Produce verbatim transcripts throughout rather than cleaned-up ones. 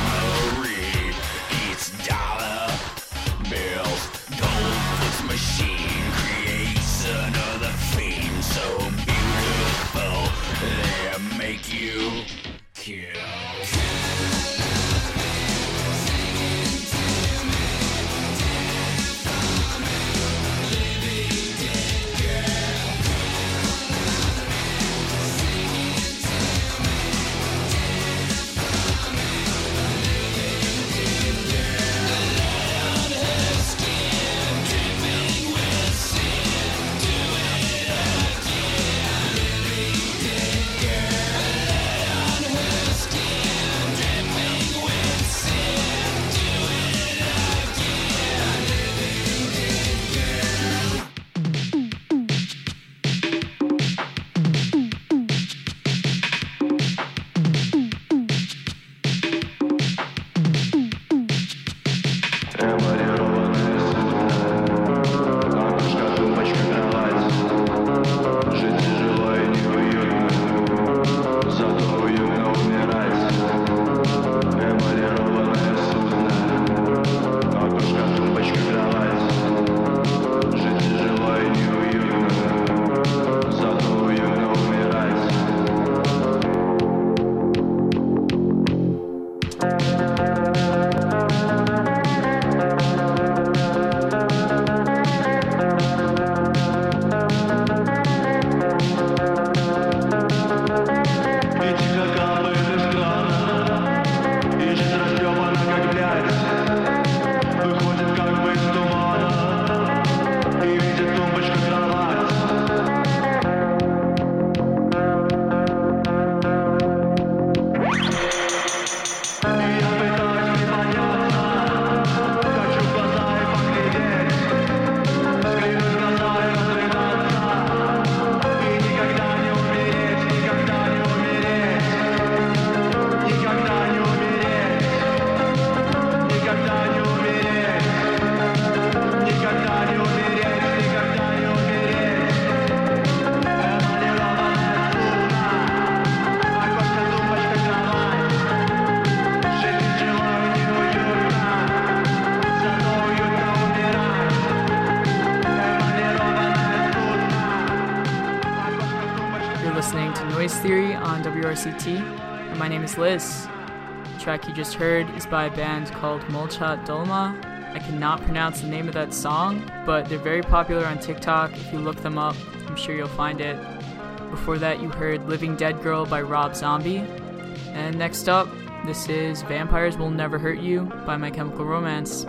memory eats dollar bills. Goldfoot's machine creates another fiend so beautiful they make you kill. Theory on W R C T, and my name is Liz. The track you just heard is by a band called Molchat Dolma. I cannot pronounce the name of that song, but they're very popular on TikTok. If you look them up, I'm sure you'll find it. Before that, you heard Living Dead Girl by Rob Zombie. And next up, this is Vampires Will Never Hurt You by My Chemical Romance.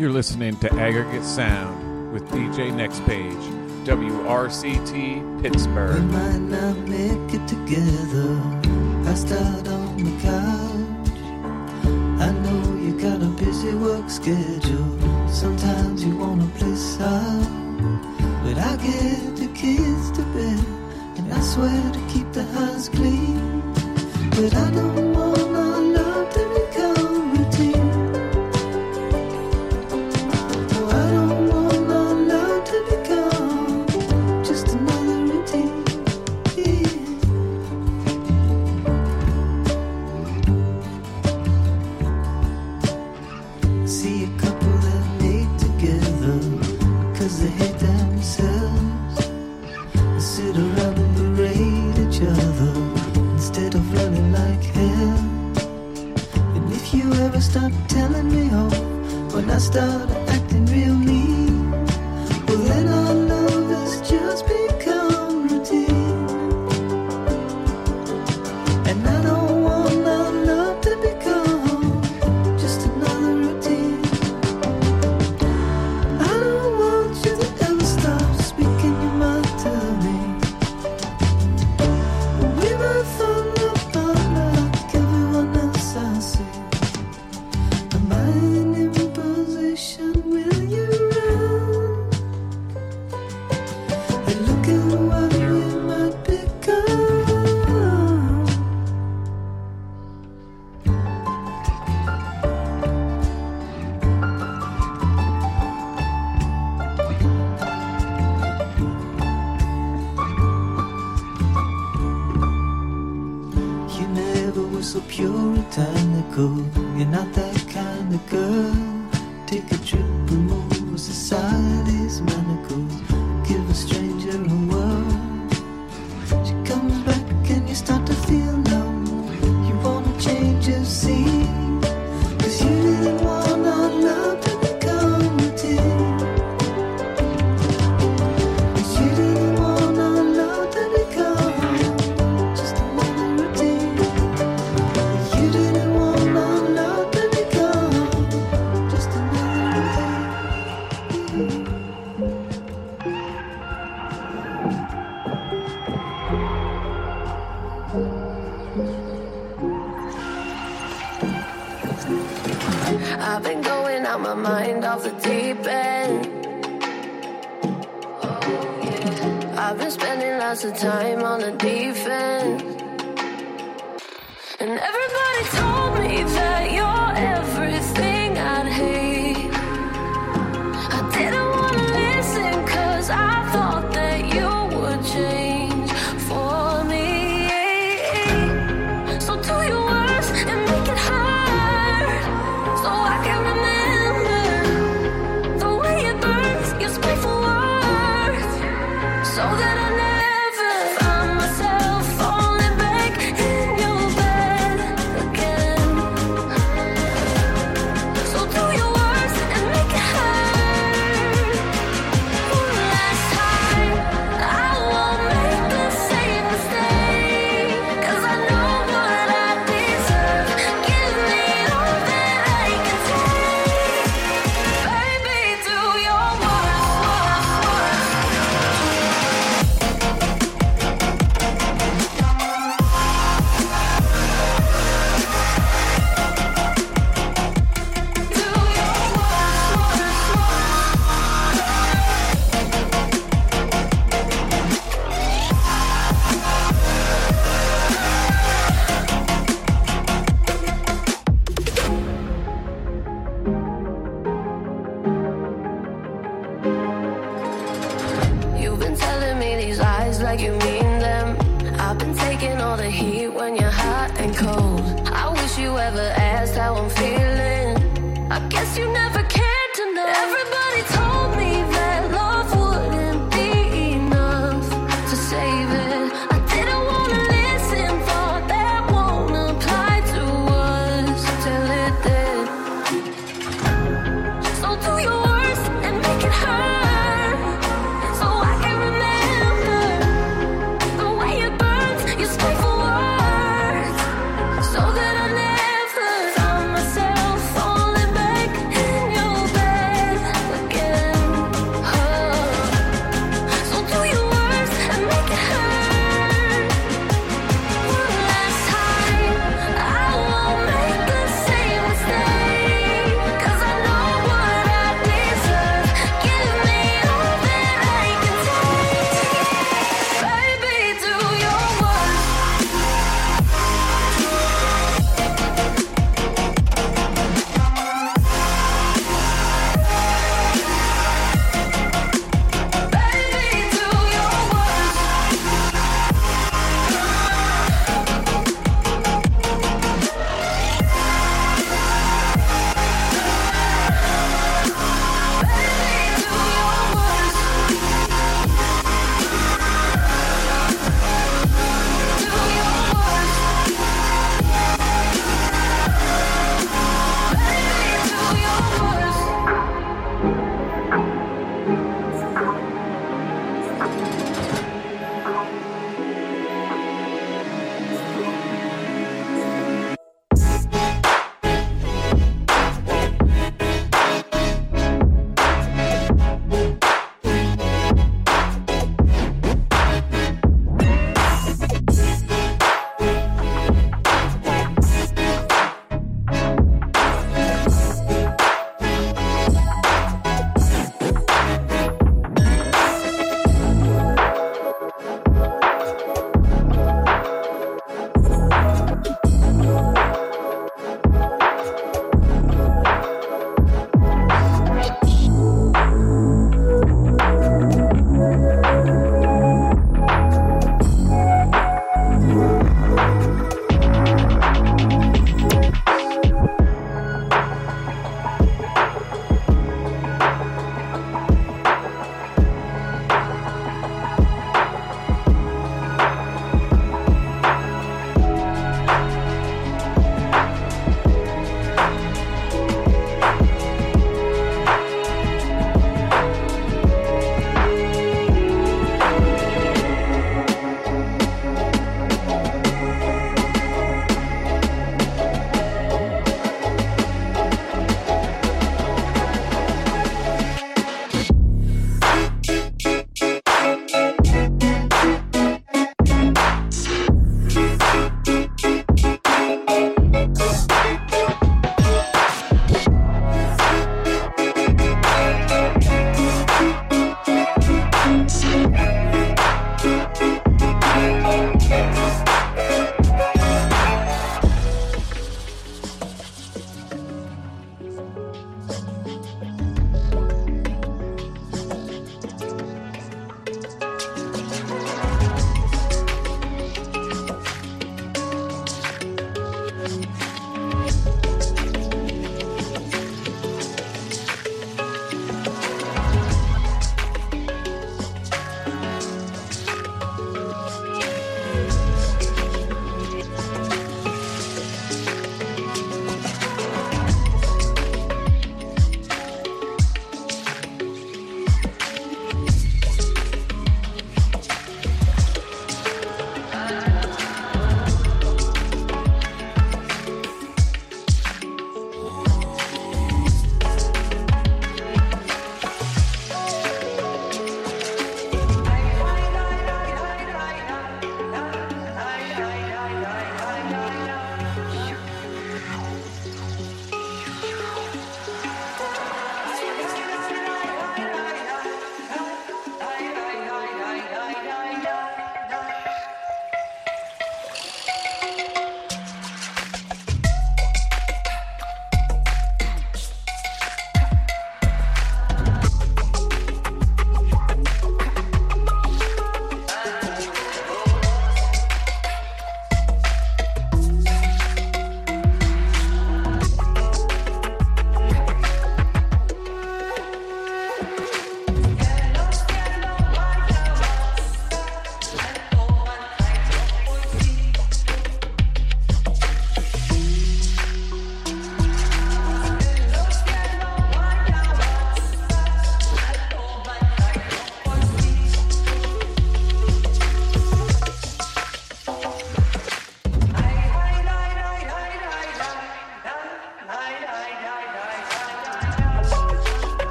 You're listening to Aggregate Sound with D J Next Page, W R C T Pittsburgh. We might not make it together, passed out on the couch. I know you got a busy work schedule, sometimes you wanna place out. But I get the kids to bed, and I swear to keep the house clean. But I don't want our love to become routine. No, I don't want our love to become just another routine. Yeah. See a couple that hate together because they hate themselves. They sit around and berate each other instead of running like hell. And if you ever start telling me off when I start acting real mean, well then our love has just become routine. And I don't want our love to become just another routine. I don't want you to ever stop speaking your mind to me. We might fall apart like everyone else I see. Am I in imposition? Will you run? And look at what we might become. You never were so puritanical. You're not that kind of girl. Take a trip, remove society's manacles. Give a stranger a world. She comes back and you start to feel numb. You wanna change your scene, 'cause you didn't want our love to become routine. 'Cause you didn't want our love to become just another routine. You didn't want our love to become just another routine. I've been going out my mind off the deep end. I've been spending lots of time on the defense. And everybody told me that you're everything I'd hate. I didn't wanna listen 'cause I thought that you would change for me. So do your worst and make it hard, so I can remember the way it burns, your spiteful words, so that I never find myself falling back in your bed again. So do your worst and make it hurt. One last time, I won't make the same mistake, 'cause I know what I deserve. Give me all that I can take. Baby, do your worst, worst, worst. Do your worst, worst, worst. You've been telling me these lies like you mean them. I've been taking all the heat when you're hot and cold. I wish you ever asked how I'm feeling. I guess you never cared to know. Everybody told me that love wouldn't be enough to save it. I didn't wanna listen, thought that won't apply to us till it did. So do your worst and make it hurt, so I can remember the way it burns, your spiteful words, so that I never found myself falling back in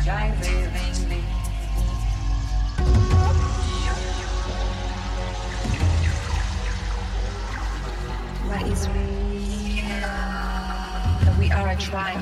What is real? That we are a tribe.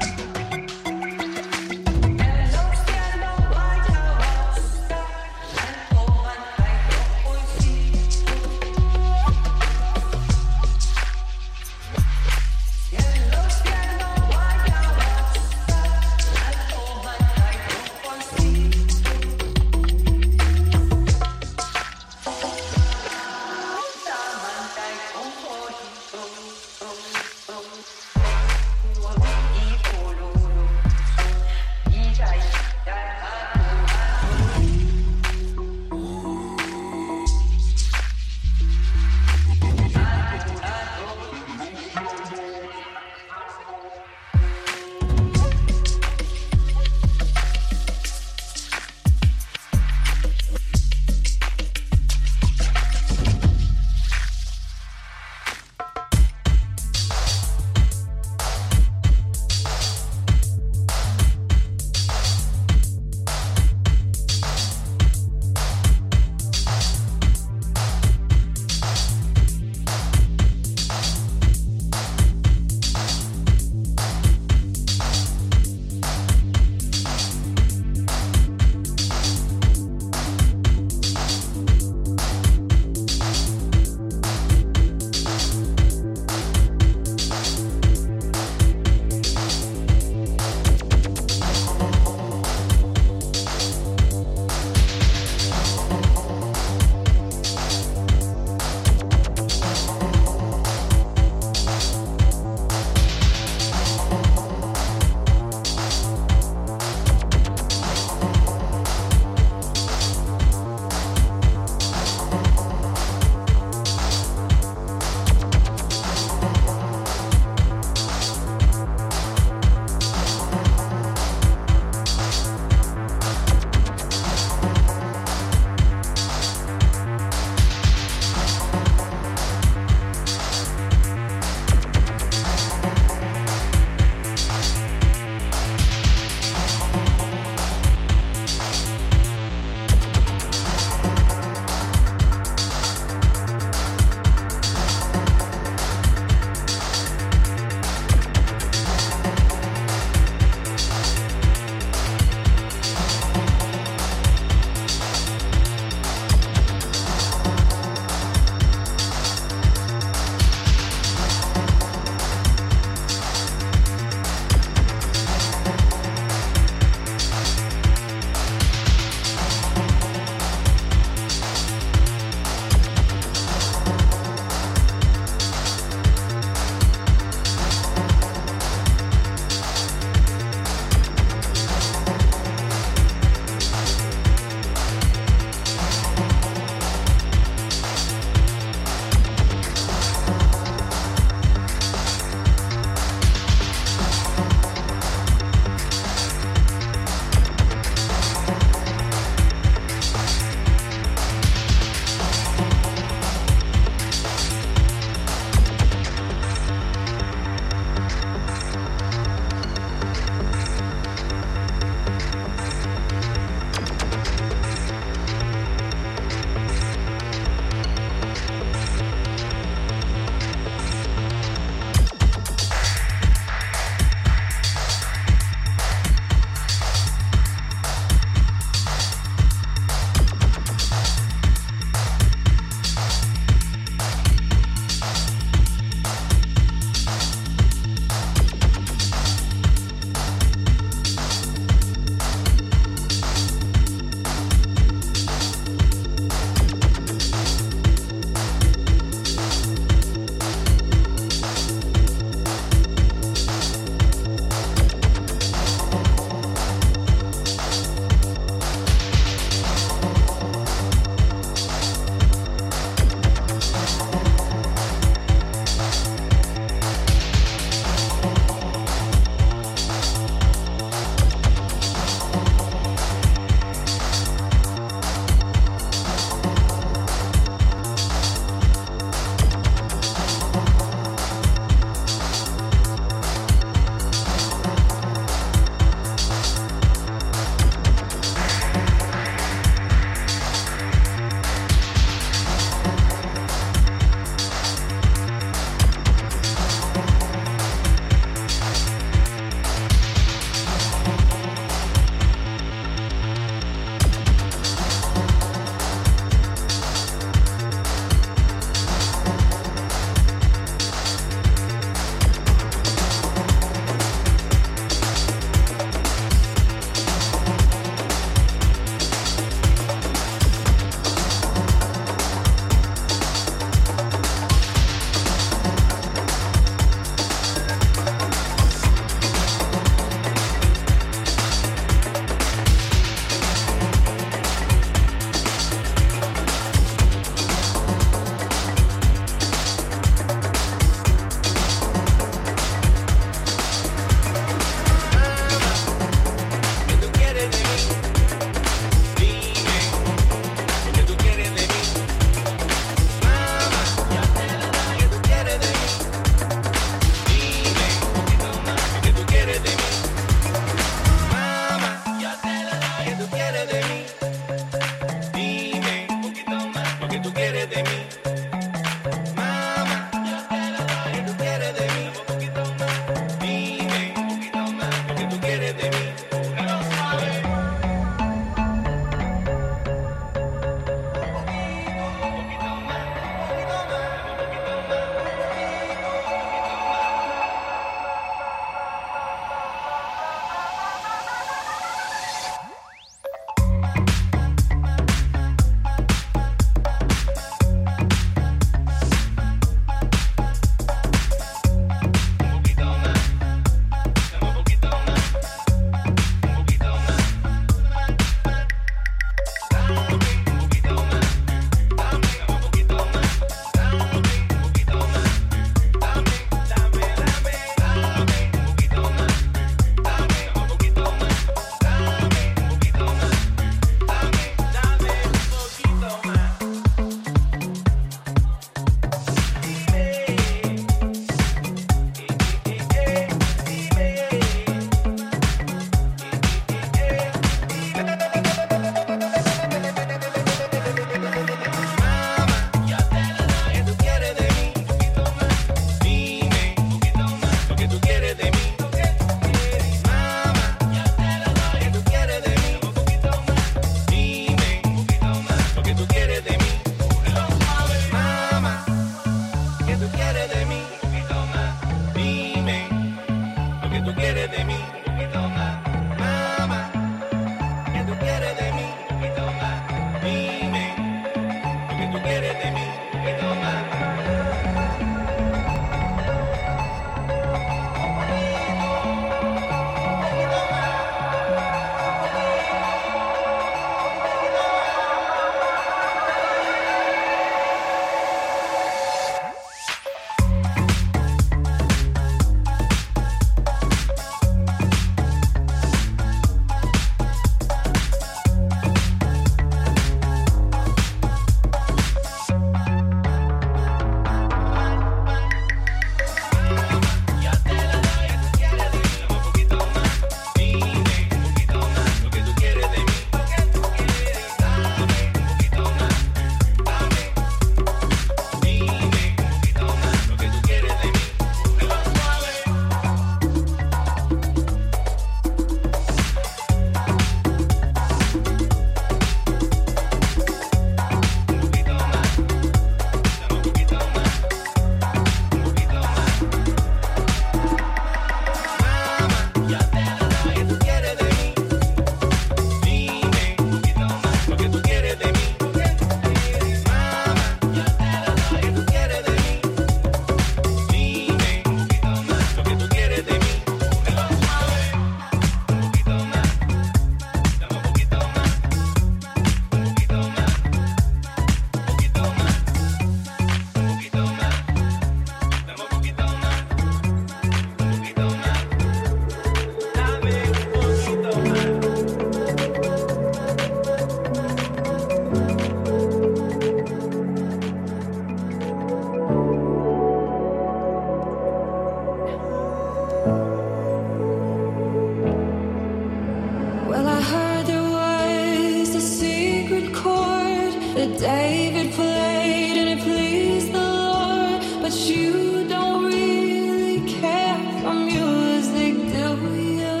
that David played and it pleased the Lord, but you don't really care for music, do you?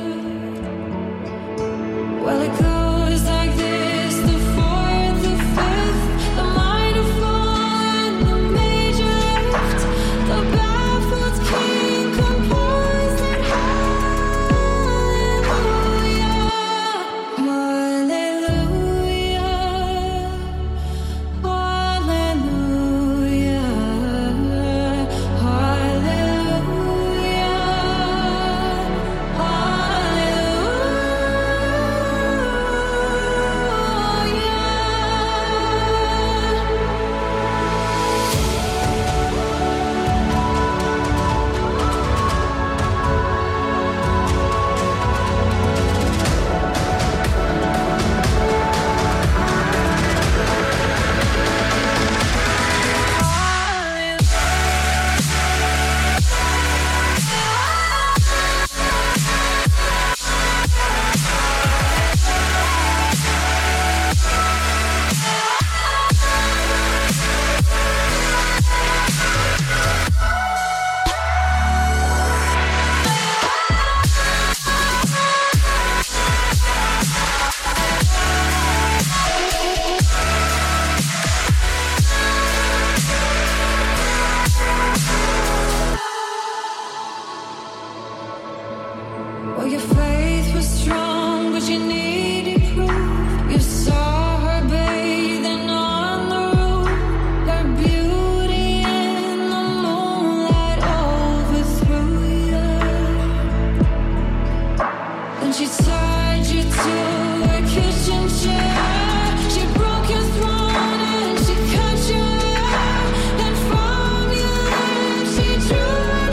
Well, it goes like this: the fourth, the fifth, the minor fall and the major lift. The baffled king composed it. Hallelujah, hallelujah, hallelujah, well, your faith was strong, but you needed proof. You saw her bathing on the roof, her beauty in the moonlight overthrew you. Then she tied you to a kitchen chair. She broke your throne and she cut your hair. Then from your lips she drew an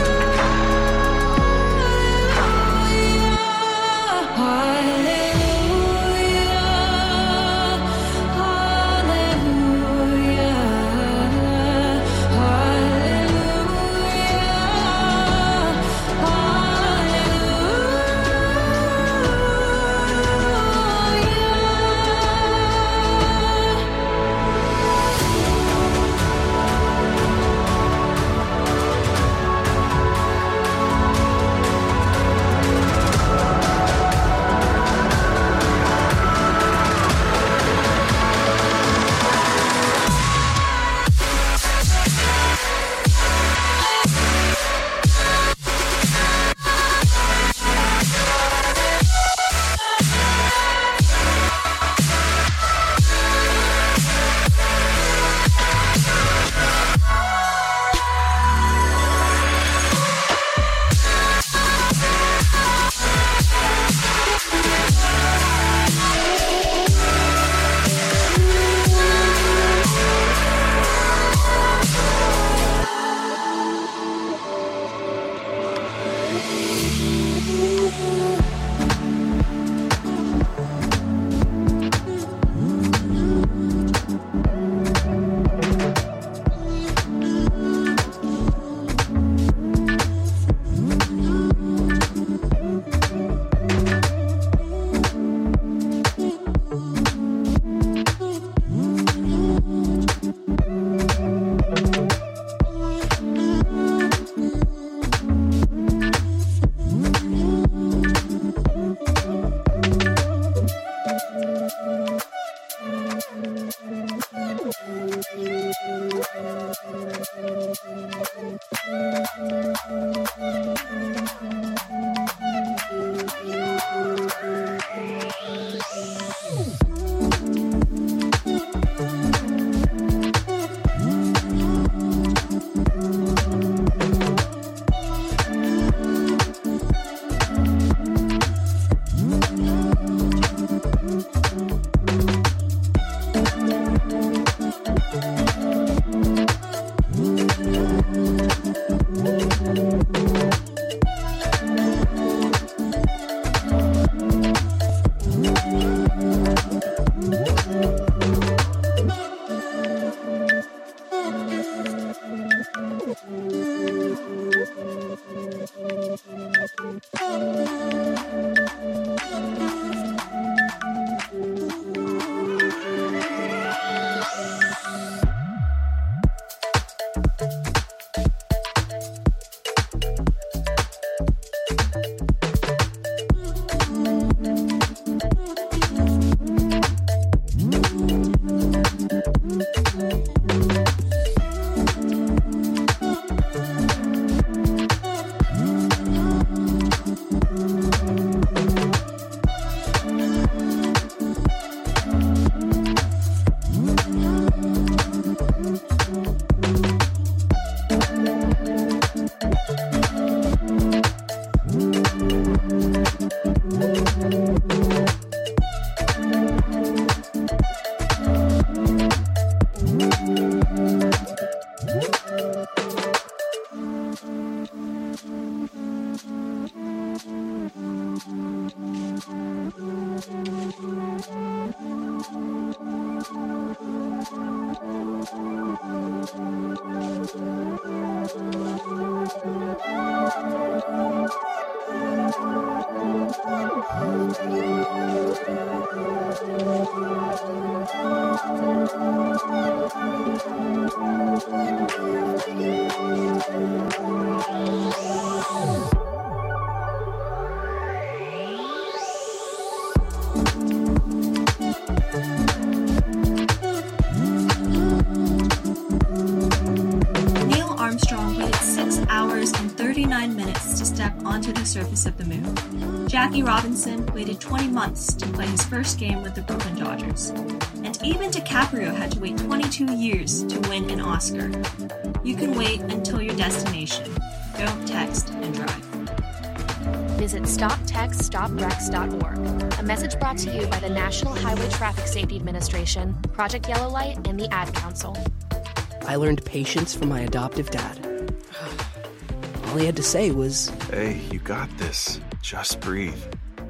step onto the surface of the moon. Jackie Robinson waited twenty months to play his first game with the Brooklyn Dodgers. And even DiCaprio had to wait twenty-two years to win an Oscar. You can wait until your destination. Don't text and drive. Visit stop text stop wrecks dot org. A message brought to you by the National Highway Traffic Safety Administration, Project Yellow Light, and the Ad Council. I learned patience from my adoptive dad. All he had to say was, "Hey, you got this. Just breathe."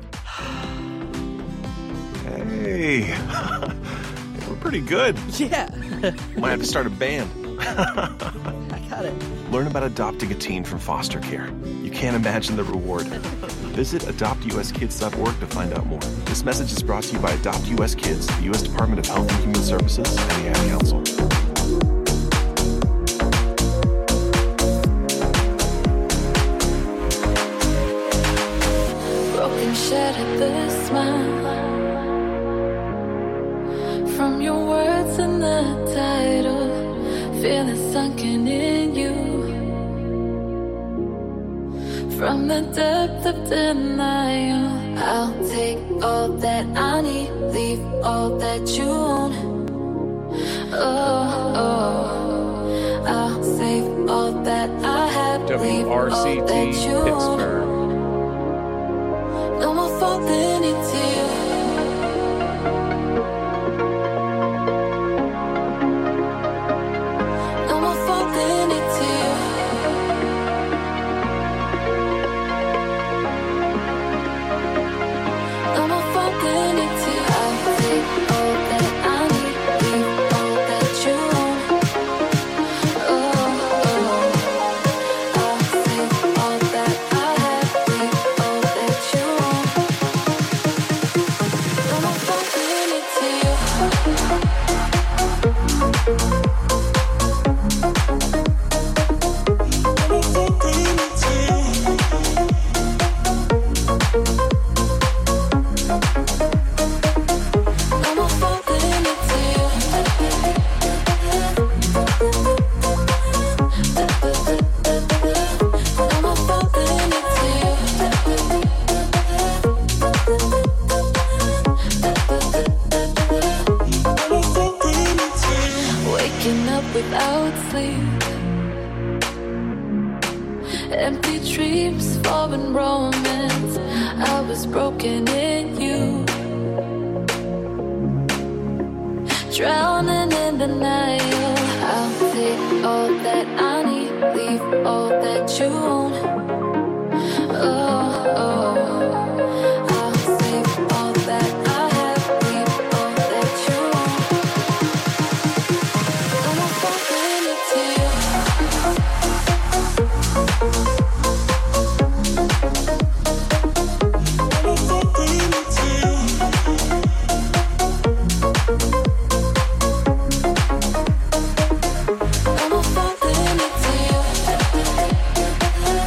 Hey, we're pretty good. Yeah. Might have to start a band. I got it. Learn about adopting a teen from foster care. You can't imagine the reward. Visit adopt u s kids dot org to find out more. This message is brought to you by Adopt U S Kids, the U S Department of Health and Human Services, and the Ad Council. Broken, shattered the smile from your words in the title, feeling sunken in you. From the depth of denial, I'll take all that I need, leave all that you own. Oh, oh, I'll save all that I have, leave all W R C T that you Pittsburgh. own. No more falling into you. No more falling into you. No more falling into you. I'll take all that I need, leave all that you own. Oh, oh, I'll save all that I have, leave all that you own. No more falling into you. No more falling into you. No more falling into you. Waking up without sleep, empty dreams, foreign romance. I was broken in you, drowning in denial. I'll take all that I need, leave all that you own. Oh, oh, I'll save all that I have, leave all that you own. No more falling into you. No more falling into you.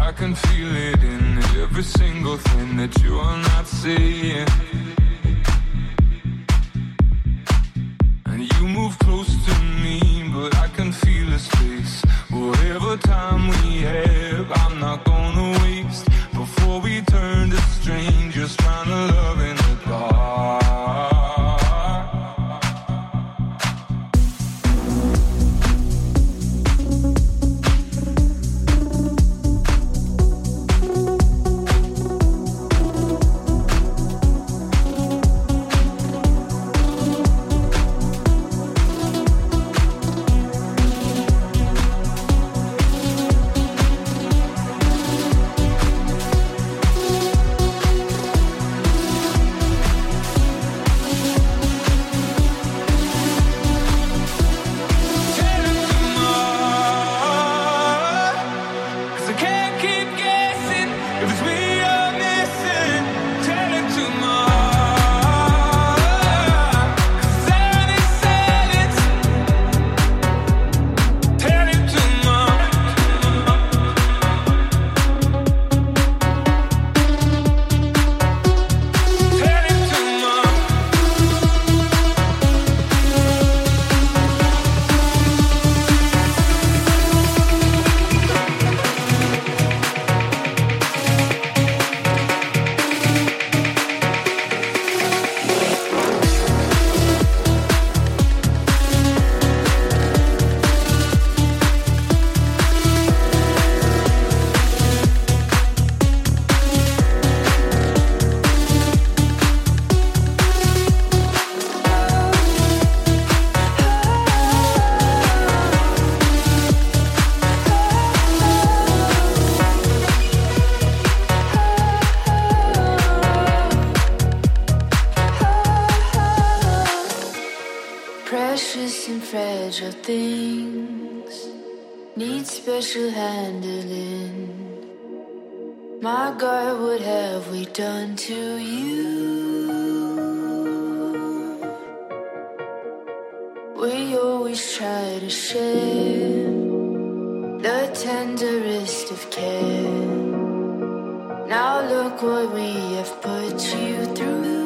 I can feel it in every single thing that you are not saying. And you move close to me, but I can feel the space. Whatever time we have, I'm not gonna waste before we turn to strangers trying to love in the dark. Precious and fragile things need special handling. My God, what have we done to you? We always try to share the tenderest of care. Now look what we have put you through.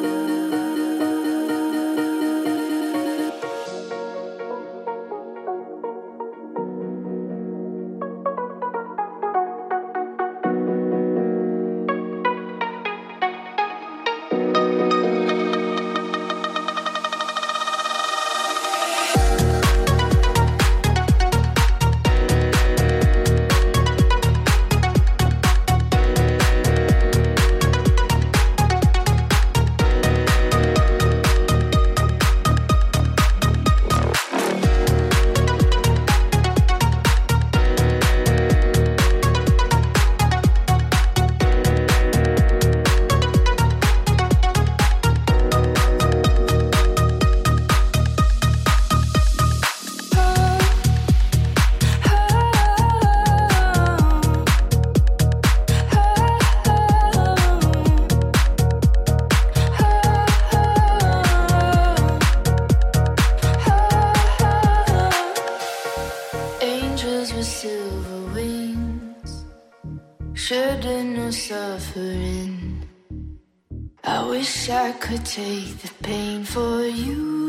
Could take the pain for you.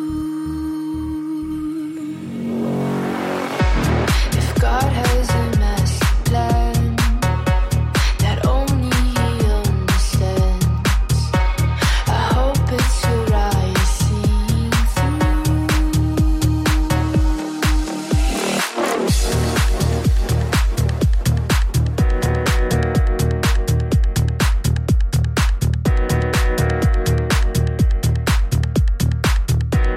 If God has a master plan that only He understands, I hope it's your eyes seeing through.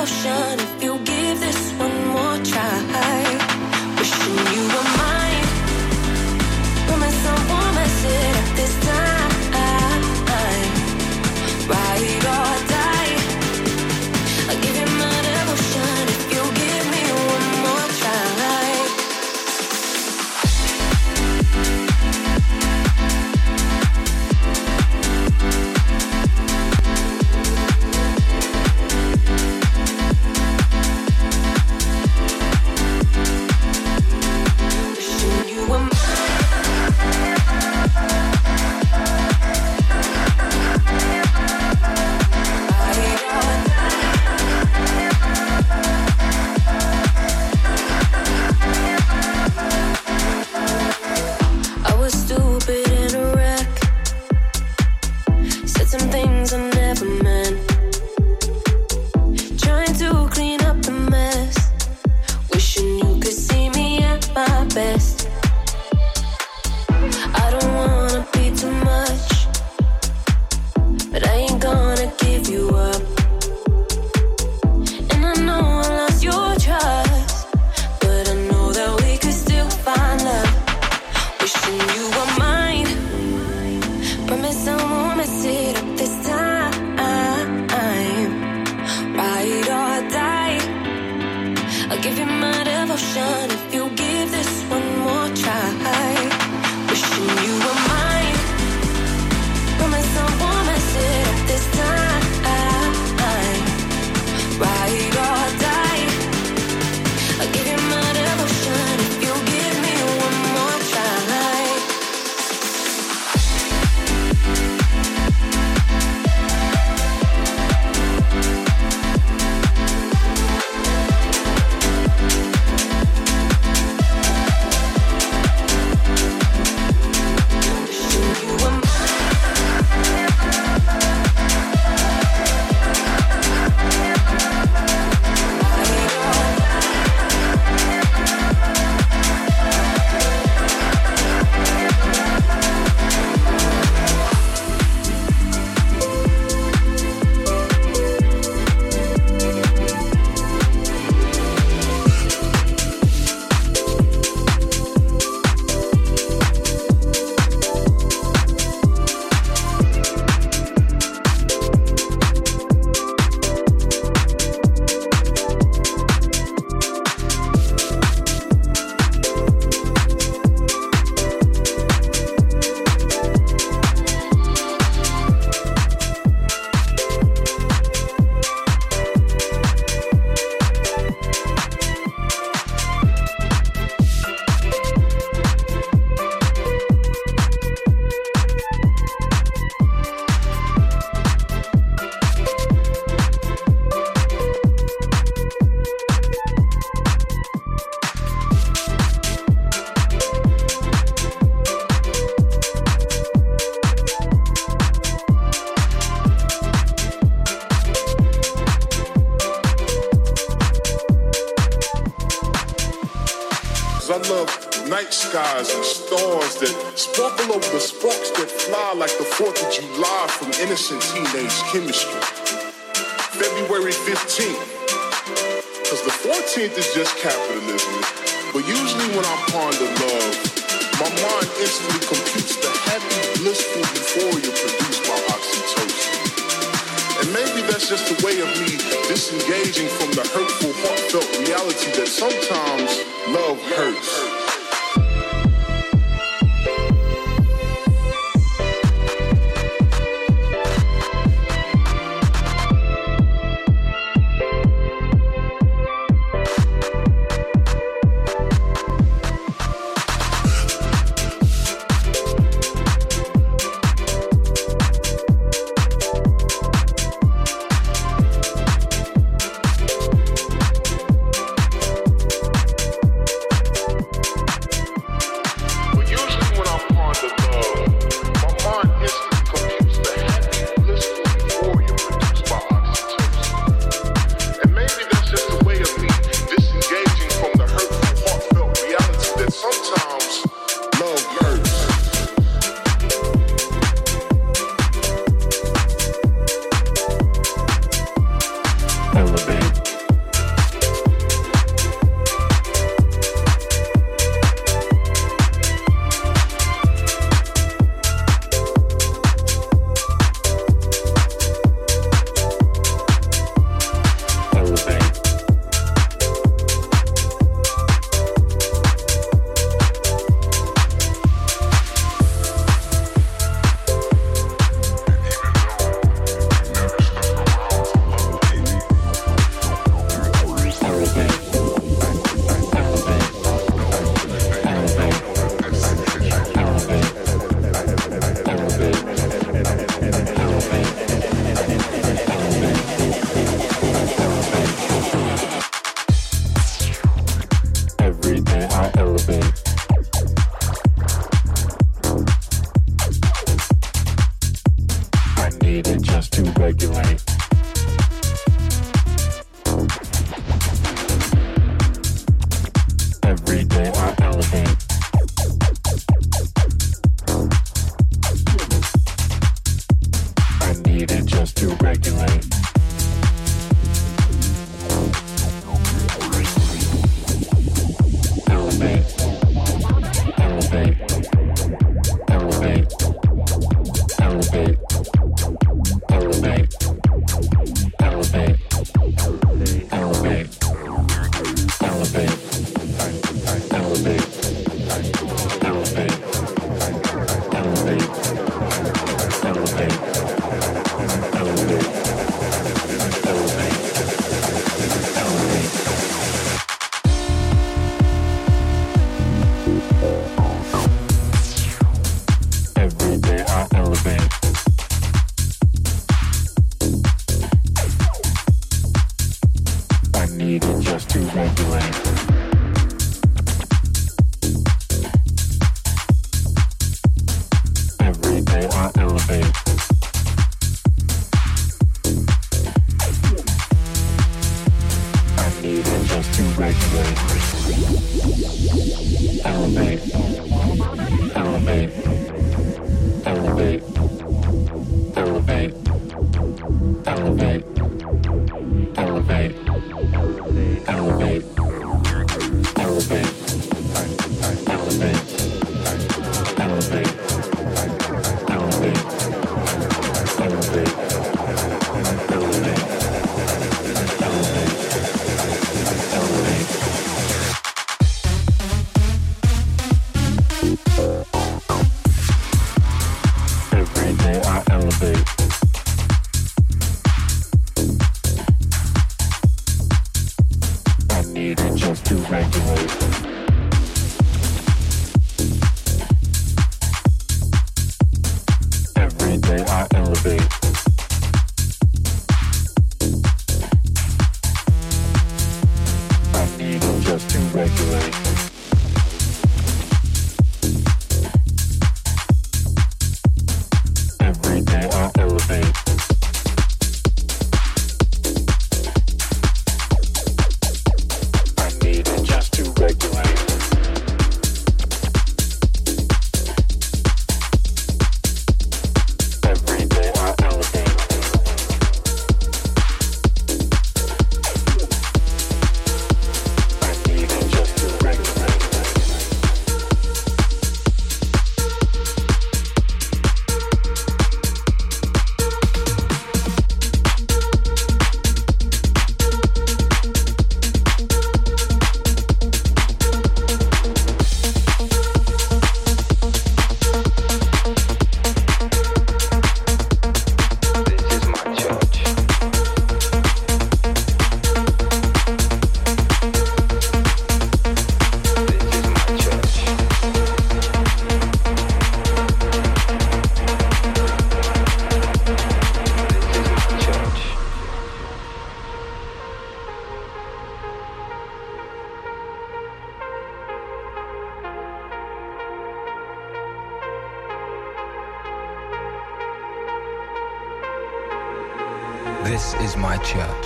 devotion if you give this one more try. Wishing you were mine. Promise I won't mess it up this time. Ride or die. I'll give you my devotion if you give me one more try. Wishing you were mine. Skies and stars that sparkle over the sparks that fly like the fourth of July from innocent teenage chemistry. February fifteenth, because the fourteenth is just capitalism. But usually when I ponder love, my mind instantly computes the happy, blissful euphoria produced by oxytocin. And maybe that's just a way of me disengaging from the hurtful, heartfelt reality that sometimes love hurts. need it just to regulate. Every day I elevate. I need it just to regulate. Elevate. Elevate. Elevate. Elevate. Elevate. Elevate. Elevate. Elevate. Elevate. Elevate. Elevate. Elevate. Elevate. Elevate. Every day I elevate. I need it just to regulate. Every day I elevate. I need it just to regulate. Every day I elevate. I need it just to regulate. Every day I elevate. I need it just to regulate. This is my church.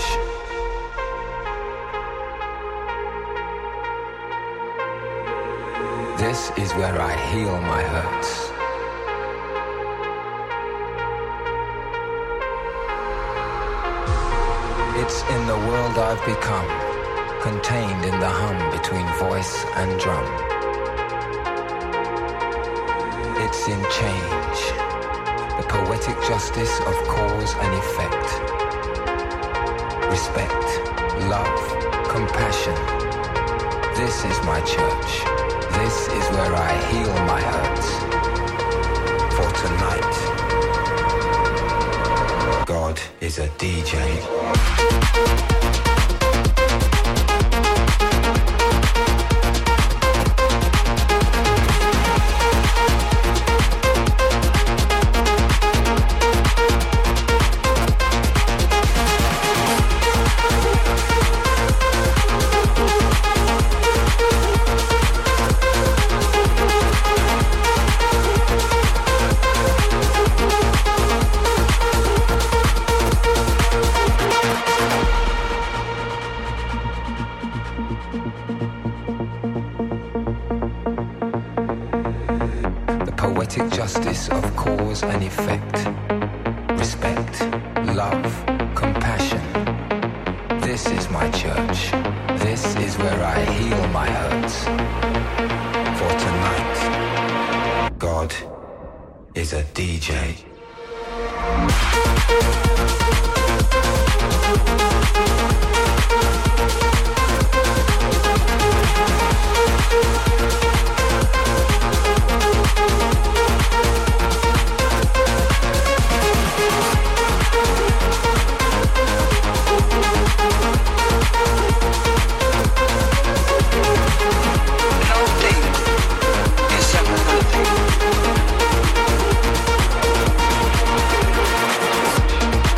This is where I heal my hurts. It's in the world I've become, contained in the hum between voice and drum. It's in change, the poetic justice of cause and effect. Respect, love, compassion. This is my church. This is where I heal my hurts. For tonight, God is a D J. Poetic justice of cause and effect. Respect, love, compassion. This is my church. This is where I heal my hurts. For tonight, God is a D J. Nothing is everything.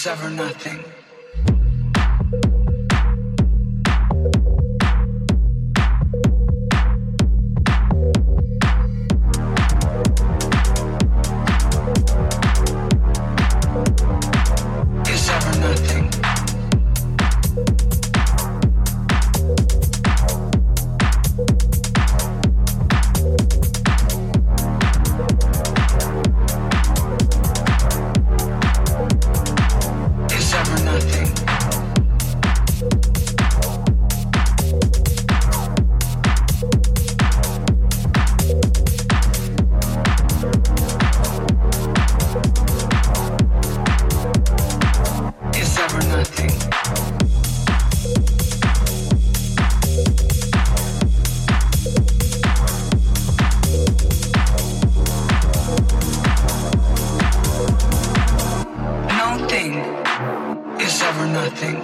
is ever nothing. Is ever nothing. Is ever nothing. Is ever nothing. No thing is ever nothing.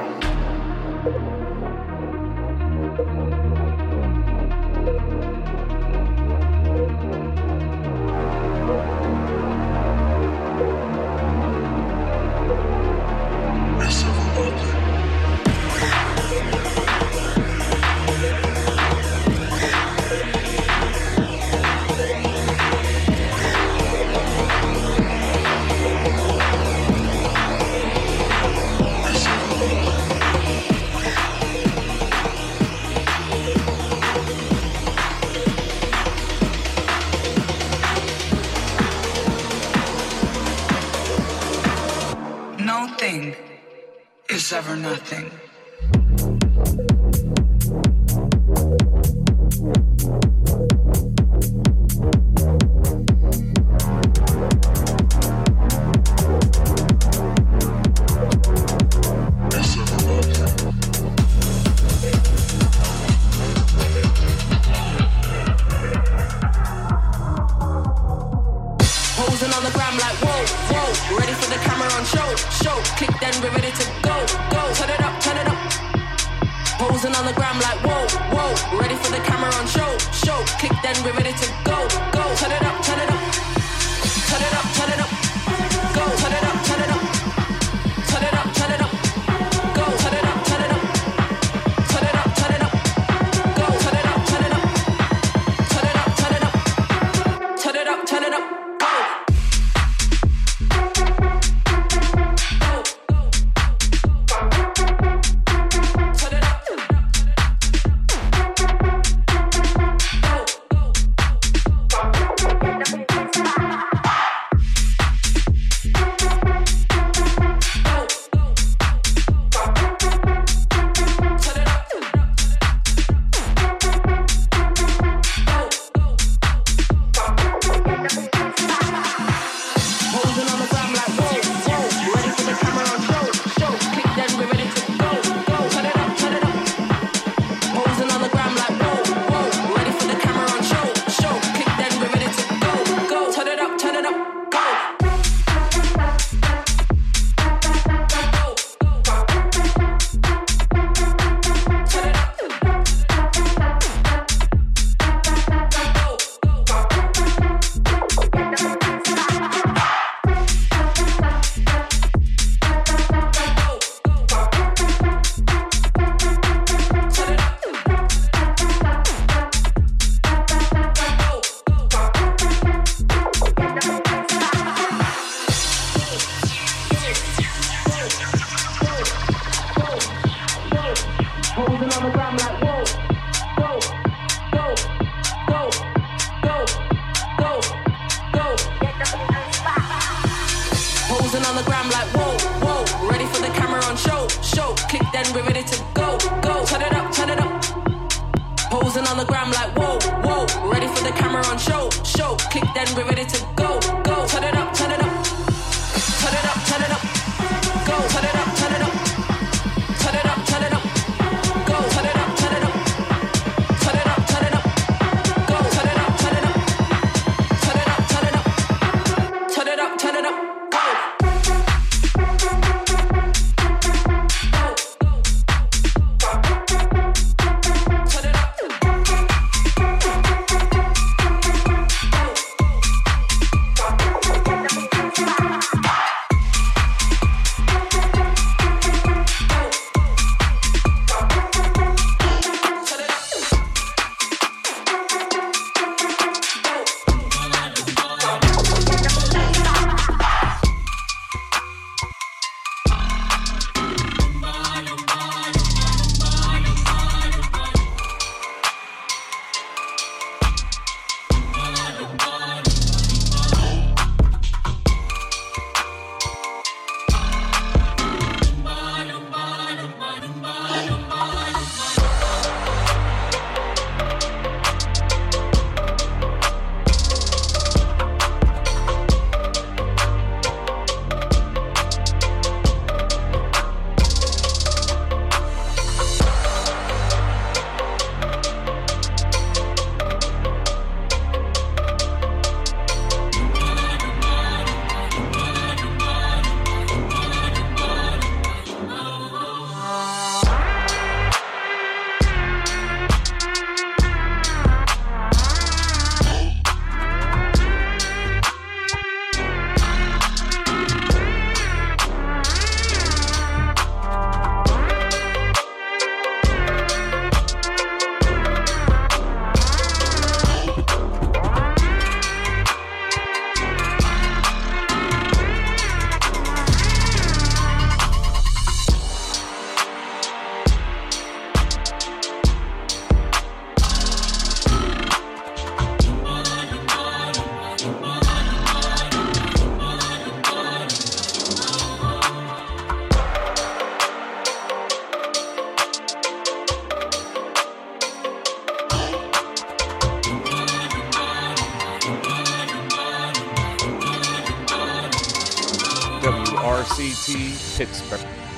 Is ever nothing. No thing is ever nothing. Is ever nothing. Posing on the gram like whoa, whoa. Ready for the camera on show, show. Click then we're ready to go, go. Turn it up, turn it up. Posing on the gram like whoa, whoa. Ready for the camera on show, show. Click then we're ready to go, go. Turn it up, turn it up. Turn it up, turn it up. Go, turn it up, turn it up. Turn it up, turn it up. Go, turn it up, turn it up. Turn it up, turn it up. Go, turn it up, turn it up. Turn it up, turn it up. Turn it up, turn it up. Posing on the gram like whoa, whoa. Ready for the camera on show, show. Click then we're ready to go, go. Turn it up, turn it up. Posing on the gram like whoa, whoa. Ready for the camera on show, show. Click then we're ready to go, go. Turn it up, turn it up. Turn it up, turn it up. Go, turn it up, turn it up. Turn it up, turn it up. Go, turn it up, turn it up. Turn it up, turn it up. Go, turn it up, turn it up. Turn it up, turn it up. Turn it up, turn it up. Go. R C T Pittsburgh.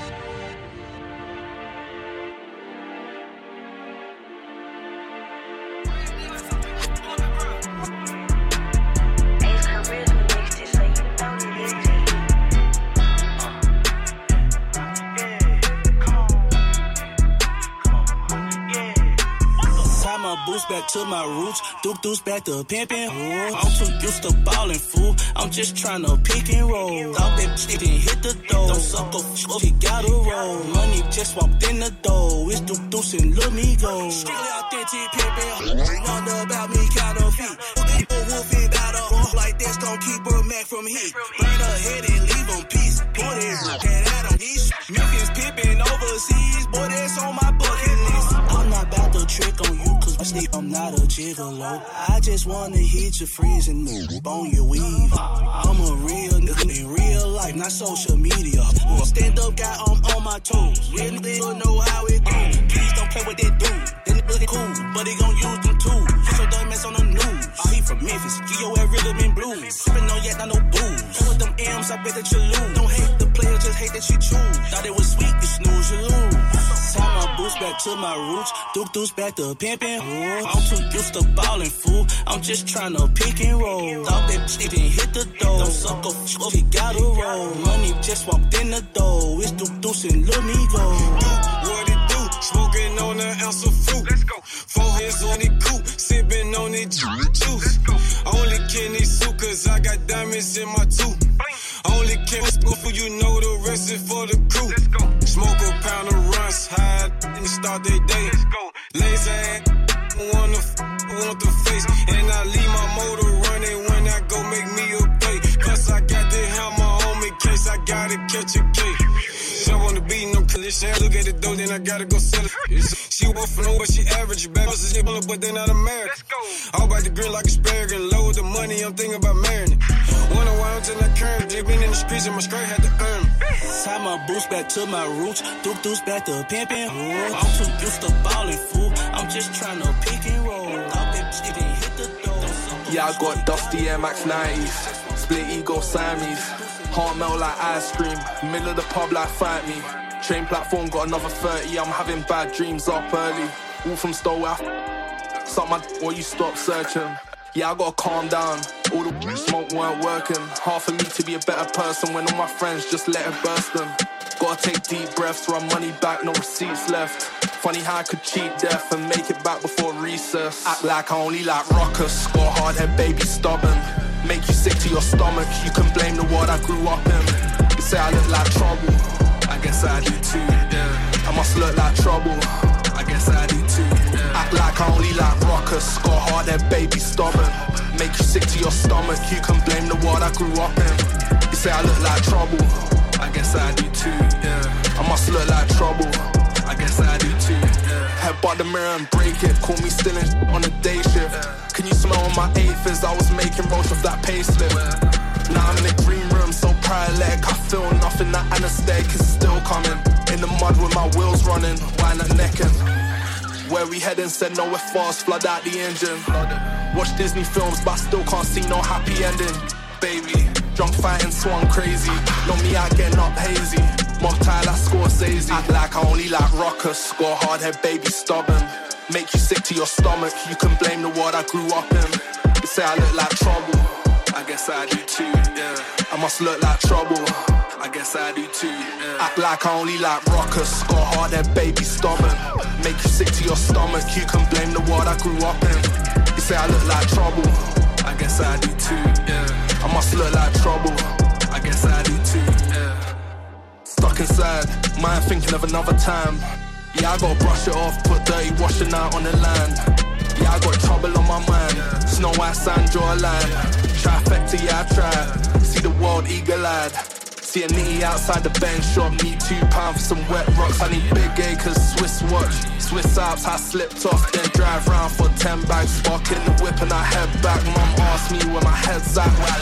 Boost back to my roots, Duke Deuce back to pimpin'. Ooh, I'm too used to ballin', fool. I'm just tryna pick and roll. Thought that shit didn't hit the door. Don't suck up, he gotta roll. Money just walked in the door. It's Duke Deuce and let me go. Strictly authentic pimpin'. Wonder about me counterfeit. People wolfing battle like this, gon' keep her Mac from heat. Burn her head and leave them peace. Boy, that's and I don't need Memphis pimpin' overseas. Boy, that's on my bucket list. I'm not about to trick on you. I'm not a gigolo. I just wanna hit your friends and move on your weave. I'm a real nigga in real life, not social media. Stand up guy, I'm on my toes. Real nigga know how it goes. Please don't play with that dude. That nigga cool, but he gon' use them tools. So don't mess on the news. Oh, he from Memphis, give your ass rhythm and blues. Sippin' on yet, not no booze. And with them M's, I bet that you lose. Don't hate the player, just hate that you choose. Thought it was sweet, you snooze, you lose. Time my boots back to my roots. Duke Deuce back to pimpin'. Ooh, I'm too used to ballin', fool. I'm just tryna pick and roll. Thought that shit didn't hit the door. Don't suck up, he gotta roll. Money just walked in the door. It's Duke Deuce and let me go. What it do? Smoking on an ounce of fruit. Let's go. Four hands on the coupe, sippin' on the juice. Only Kenny suit, cause I got diamonds in my tooth. Only Kenny suit for you know the rest is for the crew. Let's go. Smoke a pound of runs, hide and start their day. Let's go. Laser ass, wanna f- want the face. And I leave my motor running when I go make me a play. Cause I got the hammer on me, case I gotta catch a cake. Jump on the beat, no collision. Look at the dough, then I gotta go sell it. She walk from over, she average. Bad bosses, they bullet, but they not American. Let's go. All about the grill like asparagus. Low with the money, I'm thinking about marrying it. Wonder why I'm just not current. They been in the streets and my skirt had to earn. Tie my boots back to my roots. Duke Deuce back to pimpin'. Ooh, I'm too used to ballin', fool. I'm just tryna pick and roll. Thought that shit didn't hit the door. Yeah, I got dusty Air Max nineties. Split ego Siamese. Heart melt like ice cream. Middle of the pub like fight me. Train platform got another thirty. I'm having bad dreams up early. All from Stowell. Suck my d- or you stop searching. Yeah, I gotta calm down. All the smoke weren't working. Hard for me to be a better person when all my friends just let it burst them. Gotta take deep breaths, run money back, no receipts left. Funny how I could cheat death and make it back before recess. Act like I only like rockers. Score hard head, baby, stubborn. Make you sick to your stomach. You can blame the world I grew up in. You say I look like trouble. I guess I do too, yeah. I must look like trouble. I guess I do too, yeah. Act like I only like rockers. Score hard head, baby, stubborn. Make you sick to your stomach. You can blame the world I grew up in. You say I look like trouble. I guess I do too, yeah. I must look like trouble. I guess I do too, yeah. Headbutt the mirror and break it. Call me still in on a day shift. Yeah. Can you smell on my eighth as I was making roast of that payslip? Yeah. Now I'm in the green room, so paralytic. I feel nothing, that anesthetic is still coming. In the mud with my wheels running, why not necking? Where we heading, said no, we're fast, flood out the engine. Watch Disney films, but I still can't see no happy ending. Baby, drunk fighting, swung crazy. Know me out getting up hazy. Mob tie like Scorsese. Act like I only like rockers. Score hard head, baby, stubborn. Make you sick to your stomach. You can blame the world I grew up in. You say I look like trouble. I guess I do too, yeah. I must look like trouble. I guess I do too, yeah. Act like I only like rockers. Score hard head, baby, stubborn. Make you sick to your stomach. You can blame the world I grew up in. You say I look like trouble. I guess I do too, yeah. I must look like trouble. I guess I do too, yeah. Stuck inside, mind thinking of another time. Yeah, I gotta brush it off, put dirty washing out on the land. Yeah, I got trouble on my mind. Snow White sand, draw a line. Trifecta, yeah, I try. See the world eagle-eyed. See a nitty outside the bench shop. Need two pounds for some wet rocks. I need big acres, Swiss watch. Swiss Alps, I slipped off. Then drive round for ten bags. Spark in the whip and I head back. Mum asked me where my head's at. Where I